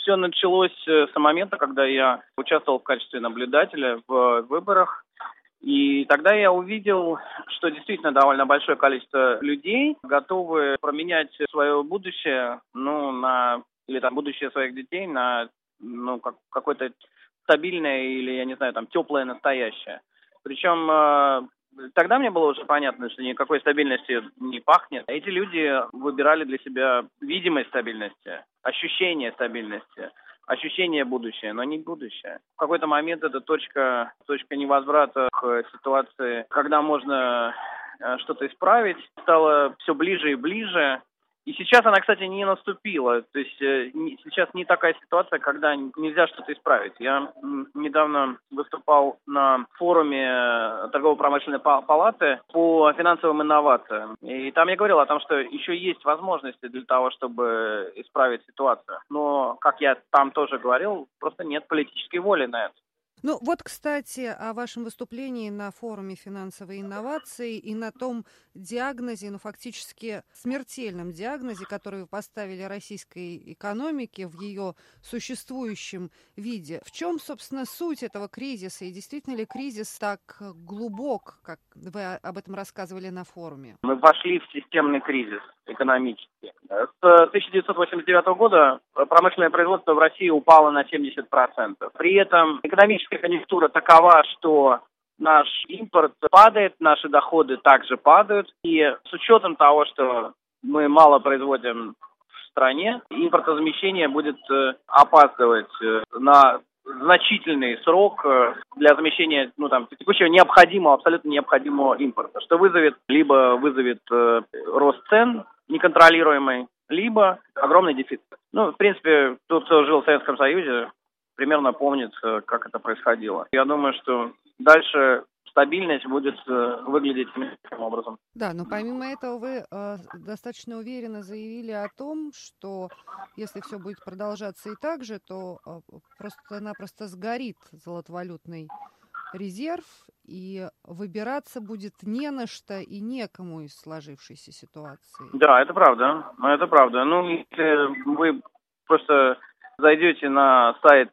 все началось с момента, когда я участвовал в качестве наблюдателя в выборах. И тогда я увидел, что действительно довольно большое количество людей готовы променять свое будущее, или там будущее своих детей на, какое-то стабильное или, я не знаю, там, теплое настоящее. Причем тогда мне было уже понятно, что никакой стабильности не пахнет. Эти люди выбирали для себя видимость стабильности, ощущение стабильности, ощущение будущее, но не будущее. В какой-то момент это точка невозврата к ситуации, когда можно что-то исправить, стало все ближе и ближе. И сейчас она, кстати, не наступила. То есть сейчас не такая ситуация, когда нельзя что-то исправить. Я недавно выступал на форуме торгово-промышленной палаты по финансовым инновациям. И там я говорил о том, что еще есть возможности для того, чтобы исправить ситуацию. Но, как я там тоже говорил, просто нет политической воли на это. Ну вот, кстати, о вашем выступлении на форуме финансовой инновации и на том диагнозе, фактически смертельном диагнозе, который вы поставили российской экономике в ее существующем виде. В чем, собственно, суть этого кризиса? И действительно ли кризис так глубок, как вы об этом рассказывали на форуме? Мы вошли в системный кризис экономический. С 1989 года промышленное производство в России упало на 70%. При этом экономическая конъюнктура такова, что наш импорт падает, наши доходы также падают. И с учетом того, что мы мало производим в стране, импортозамещение будет опаздывать на значительный срок для замещения текущего необходимого, абсолютно необходимого импорта, что вызовет рост цен неконтролируемый, либо огромный дефицит. В принципе, тот, кто жил в Советском Союзе, примерно помнит, как это происходило. Я думаю, что дальше стабильность будет выглядеть таким образом. Да, но помимо этого вы достаточно уверенно заявили о том, что если все будет продолжаться и так же, то просто-напросто сгорит золотовалютный резерв, и выбираться будет не на что и некому из сложившейся ситуации. Да, это правда. Если вы просто зайдете на сайт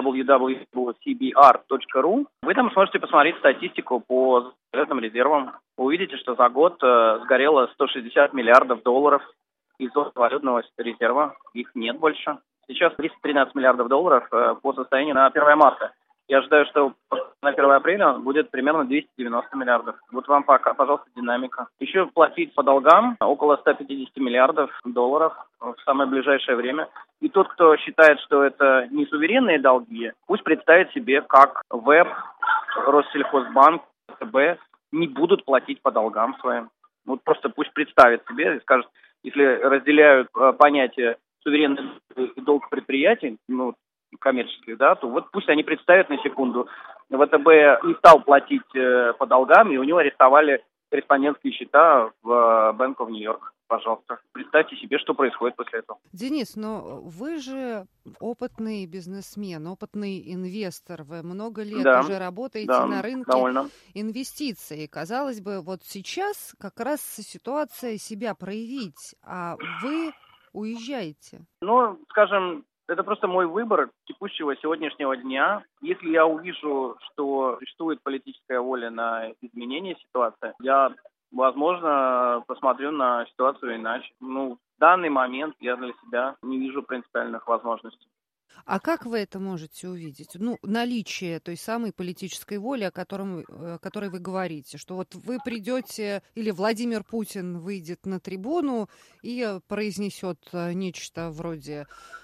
www.cbr.ru, вы там сможете посмотреть статистику по золотовалютным резервам. Вы увидите, что за год сгорело 160 миллиардов долларов из золотовалютного резерва. Их нет больше. Сейчас 313 миллиардов долларов по состоянию на 1 марта. Я ожидаю, что на 1 апреля будет примерно 290 миллиардов. Вот вам, пожалуйста, динамика. Еще платить по долгам около 150 миллиардов долларов в самое ближайшее время. И тот, кто считает, что это не суверенные долги, пусть представит себе, как ВЭБ, Россельхозбанк, ВТБ не будут платить по долгам своим. Вот просто пусть представит себе и скажет, если разделяют понятие суверенный долг предприятий, коммерческих, да, то вот пусть они представят на секунду. ВТБ не стал платить по долгам, и у него арестовали корреспондентские счета в Bank of New York. Пожалуйста, представьте себе, что происходит после этого. Денис, но вы же опытный бизнесмен, опытный инвестор. Вы много лет уже работаете на рынке инвестиций. Казалось бы, вот сейчас как раз ситуация себя проявить, а вы уезжаете. Скажем, это просто мой выбор текущего сегодняшнего дня. Если я увижу, что существует политическая воля на изменение ситуации, я, возможно, посмотрю на ситуацию иначе. В данный момент я для себя не вижу принципиальных возможностей. А как вы это можете увидеть? Наличие той самой политической воли, о которой вы говорите, что вот вы придете, или Владимир Путин выйдет на трибуну и произнесет нечто вроде: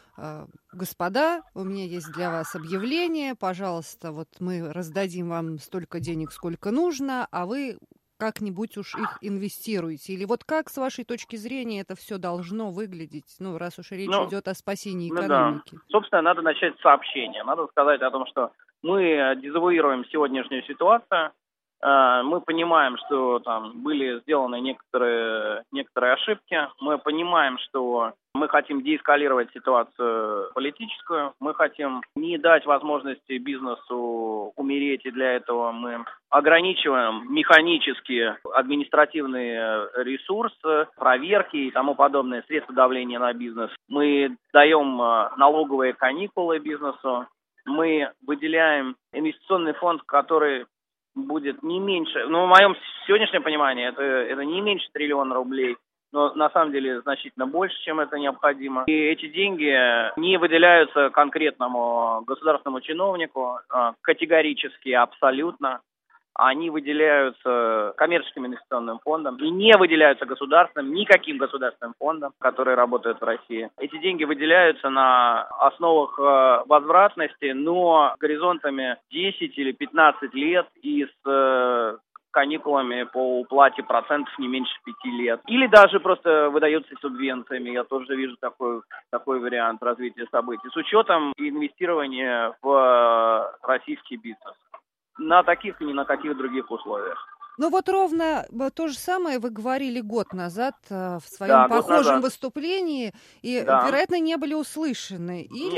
«Господа, у меня есть для вас объявление, пожалуйста, вот мы раздадим вам столько денег, сколько нужно, а вы как-нибудь уж их инвестируете». Или вот как, с вашей точки зрения, это все должно выглядеть, раз уж речь идет о спасении экономики? Да. Собственно, надо начать с сообщения. Надо сказать о том, что мы дезавуируем сегодняшнюю ситуацию, Мы понимаем, что там были сделаны некоторые ошибки. Мы понимаем, что мы хотим деэскалировать ситуацию политическую. Мы хотим не дать возможности бизнесу умереть, и для этого мы ограничиваем механически административные ресурсы, проверки и тому подобные средства давления на бизнес. Мы даем налоговые каникулы бизнесу. Мы выделяем инвестиционный фонд, который будет не меньше, в моем сегодняшнем понимании, это не меньше триллиона рублей, но на самом деле значительно больше, чем это необходимо. И эти деньги не выделяются конкретному государственному чиновнику категорически, абсолютно. Они выделяются коммерческим инвестиционным фондом и не выделяются никаким государственным фондом, которые работают в России. Эти деньги выделяются на основах возвратности, но горизонтами 10 или 15 лет и с каникулами по уплате процентов не меньше 5 лет. Или даже просто выдаются субвенциями. Я тоже вижу такой вариант развития событий. С учетом инвестирования в российский бизнес. На таких и ни на каких других условиях. Ну вот ровно то же самое вы говорили год назад в своем похожем выступлении, и, вероятно, не были услышаны.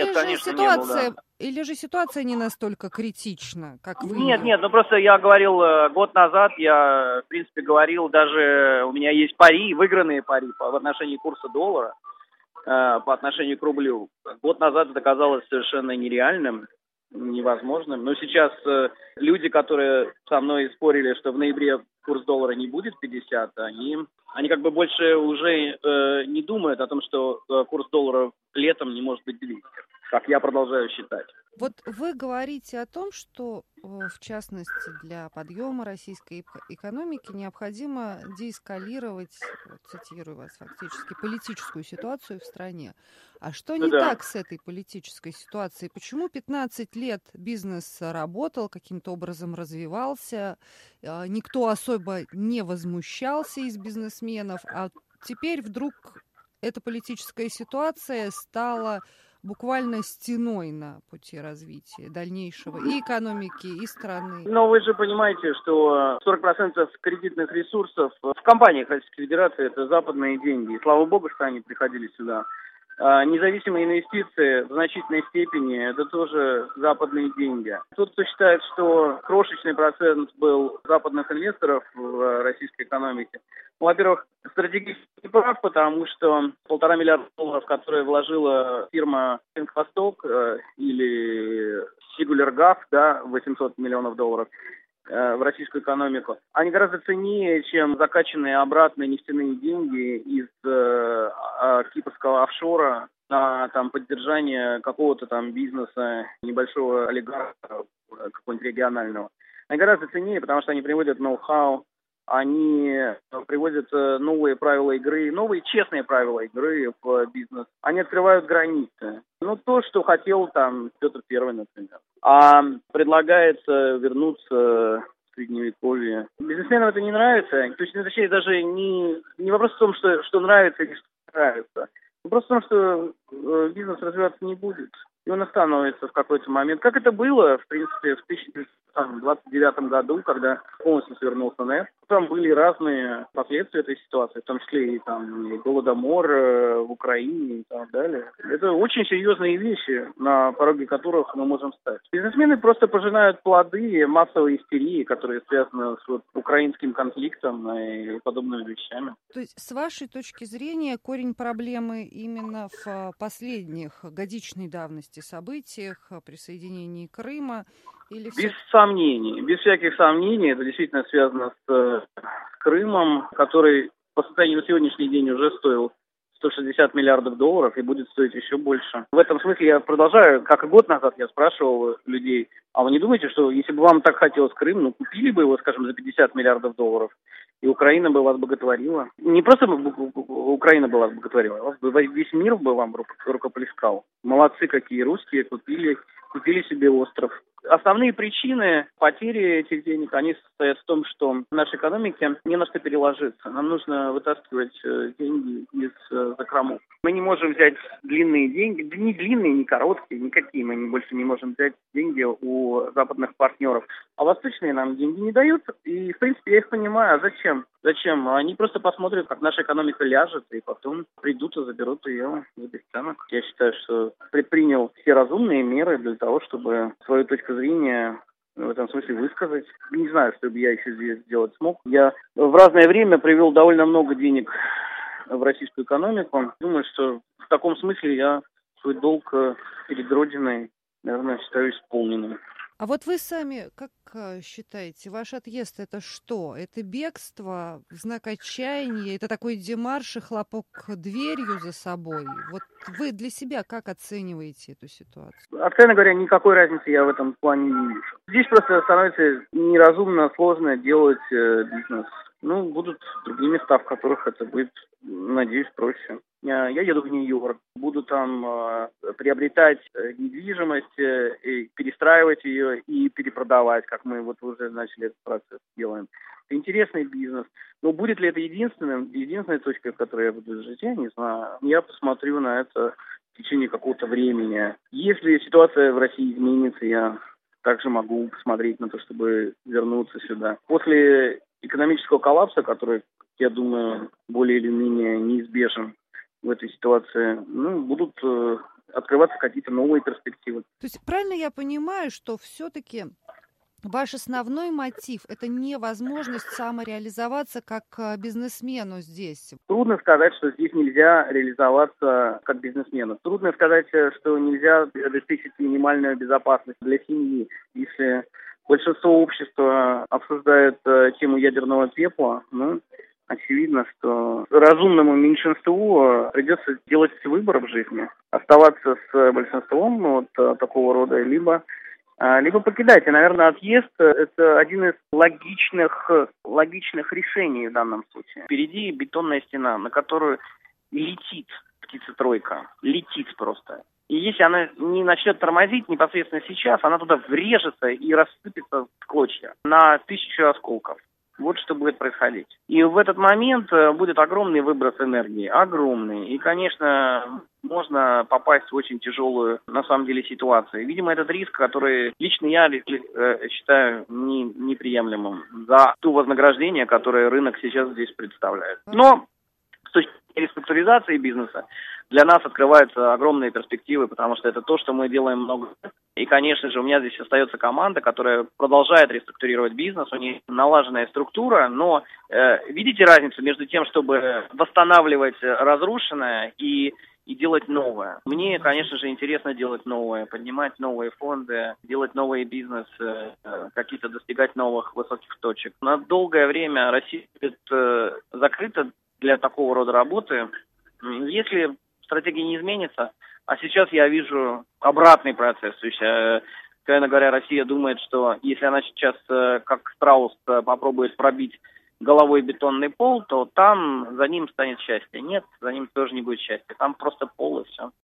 Или же ситуация не настолько критична, как вы? Нет, просто я говорил год назад, я, в принципе, говорил, даже у меня есть пари, выигранные пари в отношении курса доллара, по отношению к рублю. Год назад это казалось совершенно нереальным, невозможным. Но сейчас люди, которые со мной спорили, что в ноябре курс доллара не будет 50, они как бы больше уже не думают о том, что курс доллара летом не может быть 200, как я продолжаю считать. Вот вы говорите о том, что, в частности, для подъема российской экономики необходимо деэскалировать, цитирую вас фактически, политическую ситуацию в стране. А что не так с этой политической ситуацией? Почему 15 лет бизнес работал, каким-то образом развивался, никто особо не возмущался из бизнесменов, а теперь вдруг эта политическая ситуация стала буквально стеной на пути развития дальнейшего и экономики, и страны? Но вы же понимаете, что 40% кредитных ресурсов в компаниях Российской Федерации – это западные деньги. И слава богу, что они приходили сюда. Независимые инвестиции в значительной степени – это тоже западные деньги. Тот, кто считает, что крошечный процент был западных инвесторов в российской экономике, во-первых, стратегически прав, потому что $1,5 миллиарда, которые вложила фирма «Восток» или «Сигулер-Гаф», 800 миллионов долларов, в российскую экономику, они гораздо ценнее, чем закачанные обратно нефтяные деньги из кипрского офшора на поддержание какого-то бизнеса, небольшого олигарха, какого-нибудь регионального. Они гораздо ценнее, потому что они приводят ноу-хау, они приводят новые правила игры, новые честные правила игры в бизнес. Они открывают границы. То, что хотел Петр I, например. А предлагается вернуться в Средневековье. Бизнесменам это не нравится. То есть, точнее, даже не вопрос в том, что нравится или что нравится. Вопрос в том, что бизнес развиваться не будет. И он остановится в какой-то момент. Как это было, в принципе, в 1929 году, когда полностью свернулся НЭП. Там были разные последствия этой ситуации, в том числе и голодомор в Украине и так далее. Это очень серьезные вещи, на пороге которых мы можем стать. Бизнесмены просто пожинают плоды массовой истерии, которые связаны с украинским конфликтом и подобными вещами. То есть, с вашей точки зрения, корень проблемы именно в последних годичной давности событиях, присоединении Крыма? Без сомнений, без всяких сомнений, это действительно связано с Крымом, который по состоянию на сегодняшний день уже стоил $160 миллиардов и будет стоить еще больше. В этом смысле я продолжаю, как и год назад я спрашивал людей, а вы не думаете, что если бы вам так хотелось Крым, купили бы его, скажем, за $50 миллиардов, и Украина бы вас боготворила? Не просто Украина бы вас боготворила, весь мир бы вам рукоплескал. Молодцы какие русские, купили себе остров. Основные причины потери этих денег, они состоят в том, что в нашей экономике не на что переложиться. Нам нужно вытаскивать деньги из закромов. Мы не можем взять длинные деньги, да не длинные, не короткие, никакие мы больше не можем взять деньги у западных партнеров. А восточные нам деньги не дают, и, в принципе, я их понимаю. А зачем? Зачем? Они просто посмотрят, как наша экономика ляжет, и потом придут и заберут ее за бесценок. Я считаю, что предпринял все разумные меры для того, чтобы свою точку зрения в этом смысле высказать. Не знаю, что бы я еще здесь сделать смог. Я в разное время привел довольно много денег в российскую экономику. Думаю, что в таком смысле я свой долг перед Родиной, наверное, считаю исполненным. А вот вы сами как считаете, ваш отъезд это что? Это бегство, знак отчаяния, это такой демарш и хлопок дверью за собой? Вот вы для себя как оцениваете эту ситуацию? Откровенно говоря, никакой разницы я в этом плане не вижу. Здесь просто становится неразумно сложно делать бизнес. Будут другие места, в которых это будет, надеюсь, проще. Я еду в Нью-Йорк, буду там приобретать недвижимость, и перестраивать ее и перепродавать, как мы вот уже начали этот процесс делаем. Это интересный бизнес. Но будет ли это единственной точкой, в которой я буду жить, я не знаю. Я посмотрю на это в течение какого-то времени. Если ситуация в России изменится, я также могу посмотреть на то, чтобы вернуться сюда. После экономического коллапса, который, я думаю, более или менее неизбежен в этой ситуации, будут открываться какие-то новые перспективы. То есть правильно я понимаю, что все-таки ваш основной мотив – это невозможность самореализоваться как бизнесмену здесь? Трудно сказать, что здесь нельзя реализоваться как бизнесмену. Трудно сказать, что нельзя обеспечить минимальную безопасность для семьи. Если большинство общества обсуждает тему ядерного пепла, очевидно, что разумному меньшинству придется делать выбор в жизни. Оставаться с большинством такого рода, либо покидать. И, наверное, отъезд – это один из логичных решений в данном случае. Впереди бетонная стена, на которую летит птица-тройка. Летит просто. И если она не начнет тормозить непосредственно сейчас, она туда врежется и рассыпется в клочья на 1000 осколков. Вот что будет происходить. И в этот момент будет огромный выброс энергии. Огромный. И, конечно, можно попасть в очень тяжелую, на самом деле, ситуацию. Видимо, этот риск, который лично я считаю неприемлемым за то вознаграждение, которое рынок сейчас здесь представляет. Но с точки зрения реструктуризации бизнеса для нас открываются огромные перспективы, потому что это то, что мы делаем много лет. И, конечно же, у меня здесь остается команда, которая продолжает реструктурировать бизнес, у них налаженная структура, но видите разницу между тем, чтобы восстанавливать разрушенное и делать новое. Мне, конечно же, интересно делать новое, поднимать новые фонды, делать новый бизнес, какие-то достигать новых высоких точек. На долгое время Россия будет закрыта для такого рода работы. Если стратегия не изменится, а сейчас я вижу обратный процесс. То есть, откровенно говоря, Россия думает, что если она сейчас, как страус, попробует пробить головой бетонный пол, то там за ним станет счастье. Нет, за ним тоже не будет счастья. Там просто пол и все.